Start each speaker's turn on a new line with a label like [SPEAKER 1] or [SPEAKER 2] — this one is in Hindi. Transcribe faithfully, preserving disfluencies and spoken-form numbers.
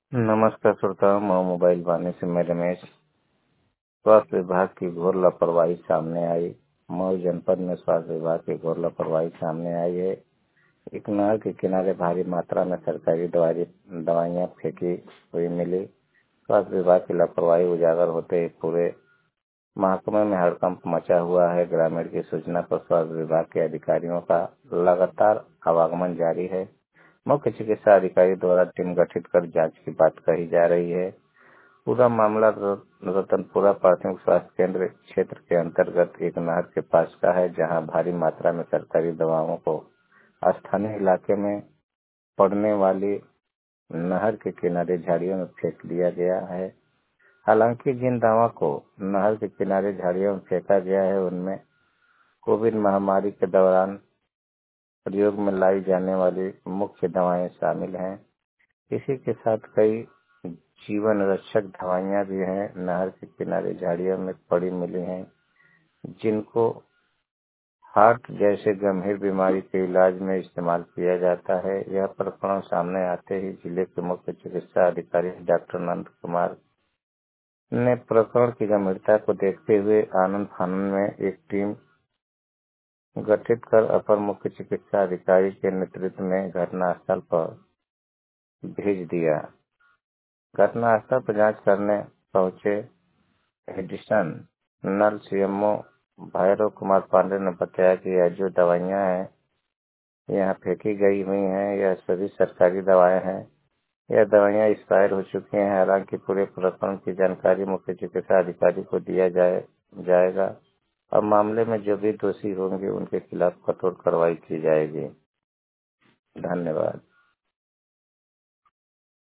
[SPEAKER 1] नमस्कार श्रोताओं, मैं मोबाइल वाणी से मैं रमेश। स्वास्थ्य विभाग की घोर लापरवाही सामने आई। मऊ जनपद में स्वास्थ्य विभाग की घोर लापरवाही सामने आई है। एक नहर के किनारे भारी मात्रा में सरकारी दवाई दवाइयाँ फेंकी हुई मिली। स्वास्थ्य विभाग की लापरवाही उजागर होते ही पूरे महकमे में हड़कंप मचा हुआ है। ग्रामीण की सूचना पर स्वास्थ्य विभाग के अधिकारियों का लगातार आवागमन जारी है। मुख्य चिकित्सा अधिकारी द्वारा टीम गठित कर जांच की बात कही जा रही है। पूरा मामला रतनपुरा प्राथमिक स्वास्थ्य केंद्र क्षेत्र के अंतर्गत एक नहर के पास का है, जहां भारी मात्रा में सरकारी दवाओं को स्थानीय इलाके में पड़ने वाली नहर के किनारे झाड़ियों में फेंक दिया गया है। हालांकि जिन दवा को नहर के किनारे झाड़ियों में फेंका गया है, उनमें कोविड महामारी के दौरान प्रयोग में लाई जाने वाली मुख्य दवाएं शामिल हैं। इसी के साथ कई जीवन रक्षक दवाइयां भी हैं नहर के किनारे झाड़ियों में पड़ी मिली हैं, जिनको हार्ट जैसे गंभीर बीमारी के इलाज में इस्तेमाल किया जाता है। यह प्रकरण सामने आते ही जिले के मुख्य चिकित्सा अधिकारी डॉक्टर नंद कुमार ने प्रकरण की गंभीरता को देखते हुए आनंद फानन में एक टीम गठित कर अपर मुख्य चिकित्सा अधिकारी के नेतृत्व में घटनास्थल पर भेज दिया। घटनास्थल पर जांच करने पहुंचे additional CMO Bhairav Kumar Pande ने बताया कि यह जो दवाइयां हैं यहाँ फेंकी गई हुई हैं, यह सभी सरकारी दवाएं हैं। यह दवाइयां एक्सपायर हो चुकी हैं। हालांकि पूरे प्रकरण की जानकारी मुख्य चिकित्सा अधिकारी को दिया जाए जाएगा और मामले में जो भी दोषी होंगे उनके खिलाफ कठोर कार्रवाई की जाएगी। धन्यवाद।